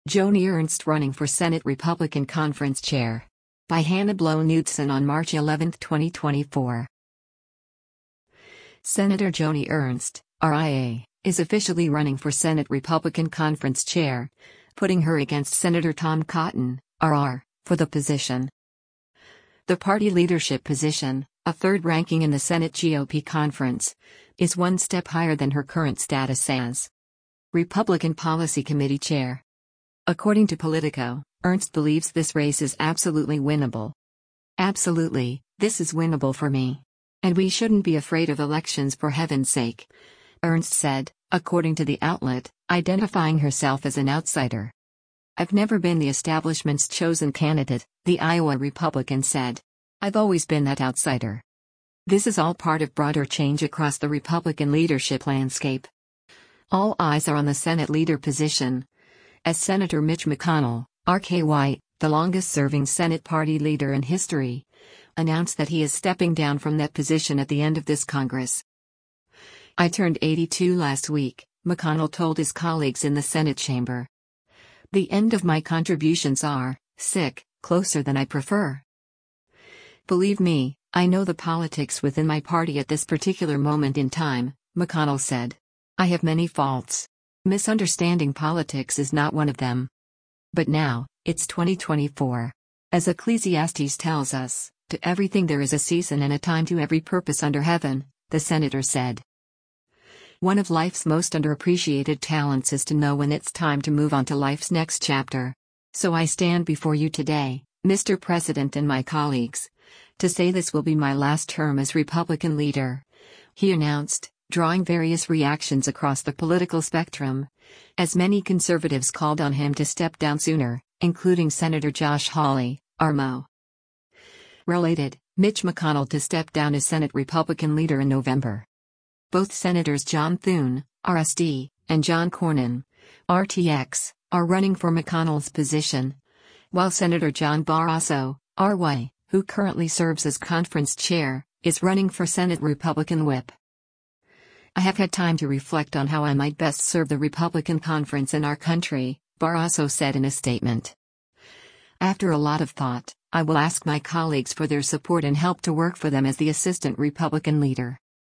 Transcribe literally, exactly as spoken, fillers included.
Joni Ernst running for Senate Republican Conference Chair. By Hannah Blow Knudsen on March eleventh, twenty twenty-four. Senator Joni Ernst, R I A, is officially running for Senate Republican Conference Chair, putting her against Senator Tom Cotton, R R, for the position. The party leadership position, a third ranking in the Senate G O P conference, is one step higher than her current status as Republican Policy Committee Chair. According to Politico, Ernst believes this race is absolutely winnable. Absolutely, this is winnable for me. And we shouldn't be afraid of elections for heaven's sake, Ernst said, according to the outlet, identifying herself as an outsider. I've never been the establishment's chosen candidate, the Iowa Republican said. I've always been that outsider. This is all part of broader change across the Republican leadership landscape. All eyes are on the Senate leader position, as Senator Mitch McConnell, R K Y, the longest-serving Senate party leader in history, announced that he is stepping down from that position at the end of this Congress. I turned eighty-two last week, McConnell told his colleagues in the Senate chamber. The end of my contributions are, sick, closer than I prefer. Believe me, I know the politics within my party at this particular moment in time, McConnell said. I have many faults. Misunderstanding politics is not one of them. But now, it's twenty twenty-four. As Ecclesiastes tells us, to everything there is a season and a time to every purpose under heaven, the senator said. One of life's most underappreciated talents is to know when it's time to move on to life's next chapter. So I stand before you today, Mister President and my colleagues, to say this will be my last term as Republican leader, he announced, drawing various reactions across the political spectrum, as many conservatives called on him to step down sooner, including Senator Josh Hawley, R M O. Related, Mitch McConnell to step down as Senate Republican leader in November. Both Senators John Thune, R S D, and John Cornyn, R T X, are running for McConnell's position, while Senator John Barrasso, R Y, who currently serves as conference chair, is running for Senate Republican whip. I have had time to reflect on how I might best serve the Republican conference in our country, Barrasso said in a statement. After a lot of thought, I will ask my colleagues for their support and help to work for them as the assistant Republican leader.